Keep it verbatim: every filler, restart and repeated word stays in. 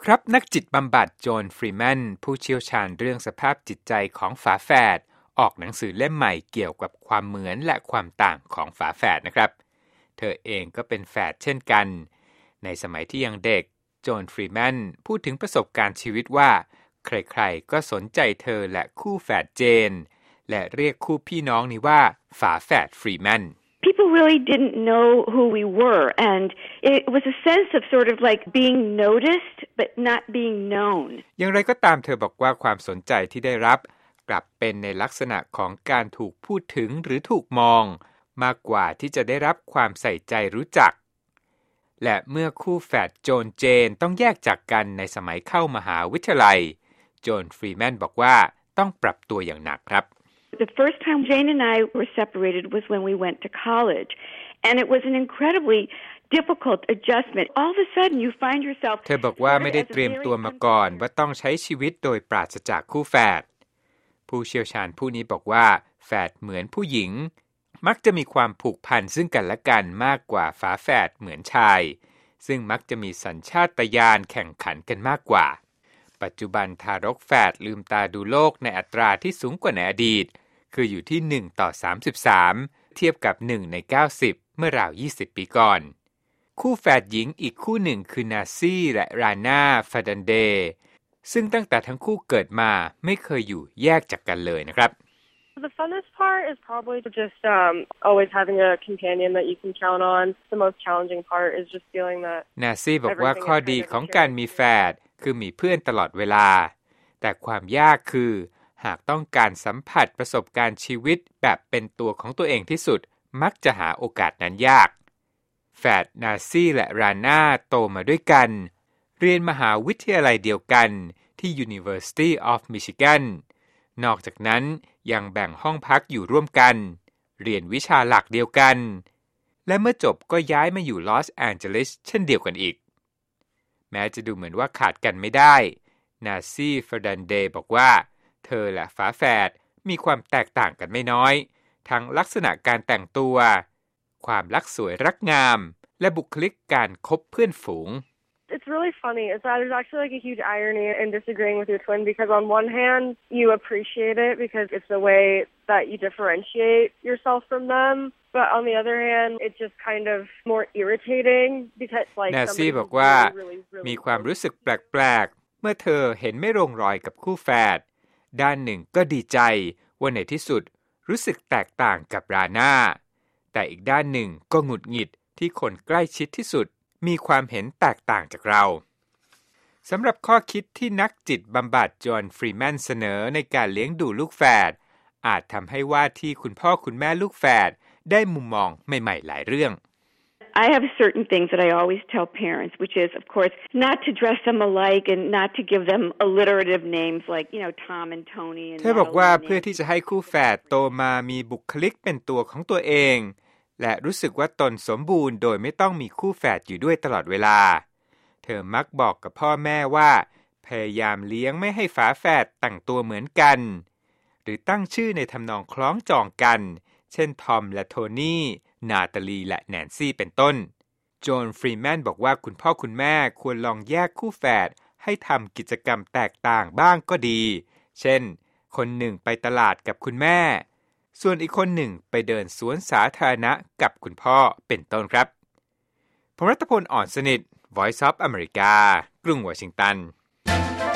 ครับนักจิตบำบัดโจนฟรีแมนผู้เชี่ยวชาญเรื่องสภาพจิตใจของฝาแฝดออกหนังสือเล่มใหม่เกี่ยวกับความเหมือนและความต่างของฝาแฝดนะครับเธอเองก็เป็นแฝดเช่นกันในสมัยที่ยังเด็กโจนฟรีแมนพูดถึงประสบการณ์ชีวิตว่าใครๆก็สนใจเธอและคู่แฝดเจนและเรียกคู่พี่น้องนี้ว่าฝาแฝดฟรีแมน People really didn't know who we were, and it was a sense of sort of like being noticed but not being known. อย่างไรก็ตามเธอบอกว่าความสนใจที่ได้รับกลับเป็นในลักษณะของการถูกพูดถึงหรือถูกมองมากกว่าที่จะได้รับความใส่ใจรู้จักและเมื่อคู่แฝดโจนเจนต้องแยกจากกันในสมัยเข้ามหาวิทยาลัยโจนฟรีแมนบอกว่าต้องปรับตัวอย่างหนักครับ The first time Jane and I were separated was when we went to college, and it was an incredibly difficult adjustment. All of a sudden, you find yourself เธอบอกว่าไม่ได้เตรียมตัวมาก่อนว่าต้องใช้ชีวิตโดยปราศจากคู่แฝดผู้เชี่ยวชาญผู้นี้บอกว่าแฝดเหมือนผู้หญิงมักจะมีความผูกพันซึ่งกันและกันมากกว่าฝาแฝดเหมือนชายซึ่งมักจะมีสัญชาตญาณแข่งขันกันมากกว่าปัจจุบันทารกแฝดลืมตาดูโลกในอัตราที่สูงกว่าในอดีตคืออยู่ที่หนึ่งต่อสามสิบสามเทียบกับหนึ่งในเก้าสิบเมื่อราวยี่สิบปีก่อนคู่แฝดหญิงอีกคู่หนึ่งคือนาซี่และราน่าฟาดันเดซึ่งตั้งแต่ทั้งคู่เกิดมาไม่เคยอยู่แยกจากกันเลยนะครับ The funnest part is probably just um, always having a companion that you can count on. The most challenging part is just feeling that นาซี่บอกว่าข้อดีของการมีแฝดคือมีเพื่อนตลอดเวลาแต่ความยากคือหากต้องการสัมผัสประสบการณ์ชีวิตแบบเป็นตัวของตัวเองที่สุดมักจะหาโอกาสนั้นยากแฝดนาซี่และราน่าโตมาด้วยกันเรียนมหาวิทยาลัยเดียวกันที่ University of Michigan นอกจากนั้นยังแบ่งห้องพักอยู่ร่วมกันเรียนวิชาหลักเดียวกันและเมื่อจบก็ย้ายมาอยู่ลอสแอนเจลิสเช่นเดียวกันอีกแม้จะดูเหมือนว่าขาดกันไม่ได้นาซี่ฟาดันเดบอกว่าเธอและฝาแฝดมีความแตกต่างกันไม่น้อยทั้งลักษณะการแต่งตัวความรักสวยรักงามและบุคลิกการคบเพื่อนฝูง It's really funny. It's that there's actually like a huge irony in disagreeing with your twin because on one hand you appreciate it because it's the way that you differentiate yourself from them, but on the other hand it's just kind of more irritating because like นาซี่บอกว่ามีความรู้สึกแปลกๆเมื่อเธอเห็นไม่ลงรอยกับคู่แฝดด้านหนึ่งก็ดีใจว่าในที่สุดรู้สึกแตกต่างกับราน่าแต่อีกด้านหนึ่งก็หงุดหงิดที่คนใกล้ชิดที่สุดมีความเห็นแตกต่างจากเราสำหรับข้อคิดที่นักจิตบำบัดจอห์นฟรีแมนเสนอในการเลี้ยงดูลูกแฝดอาจทำให้ว่าที่คุณพ่อคุณแม่ลูกแฝดได้มุมมองใหม่ๆหลายเรื่อง I have certain things that I always tell parents, which is, of course, not to dress them alike and not to give them alliterative names like, you know, Tom and Tony. เธอบอกว่าเพื่อที่จะให้คู่แฝดโตมามีบุคลิกเป็นตัวของตัวเองและรู้สึกว่าตนสมบูรณ์โดยไม่ต้องมีคู่แฝดอยู่ด้วยตลอดเวลาเธอมักบอกกับพ่อแม่ว่าพยายามเลี้ยงไม่ให้ฝาแฝดแต่งตัวเหมือนกันหรือตั้งชื่อในทำนองคล้องจองกันเช่นทอมและโทนี่นาตาลีและแนนซี่เป็นต้นโจนฟรีแมนบอกว่าคุณพ่อคุณแม่ควรลองแยกคู่แฝดให้ทำกิจกรรมแตกต่างบ้างก็ดีเช่นคนหนึ่งไปตลาดกับคุณแม่ส่วนอีกคนหนึ่งไปเดินสวนสาธารณะกับคุณพ่อเป็นต้นครับผมรัตพล อ่อนสนิท Voice of America กรุงวอชิงตัน